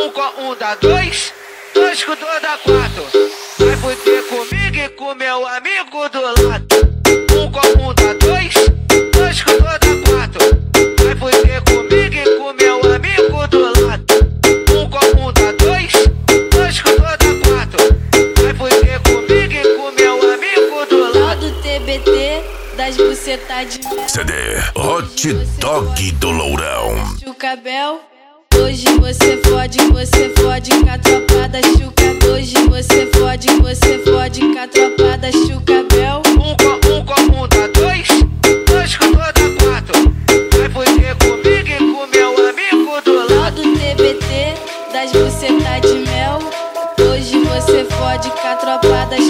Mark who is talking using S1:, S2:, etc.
S1: com um dá dois, dois com dois dá quatro. Vai fuder comigo e com meu amigo do lado. Com um dá dois, dois com dois dá quatro. Vai fuder comigo e com meu amigo do lado. Com um dá dois, dois com dois dá quatro. Vai fuder comigo e com meu amigo do lado.
S2: Lá do TBT, das bucetas de mel.
S3: CD Hot Dog do Lourão.
S2: Chucabel. Hoje você fode com a tropa da Chuca. Hoje você fode com a tropa da Chucabel.
S1: Com um dá dois, dois com dois dá quatro. Vai fuder comigo e com meu amigo do lado.
S2: Lá do TBT, das bucetas de mel. Hoje você fode com a tropa da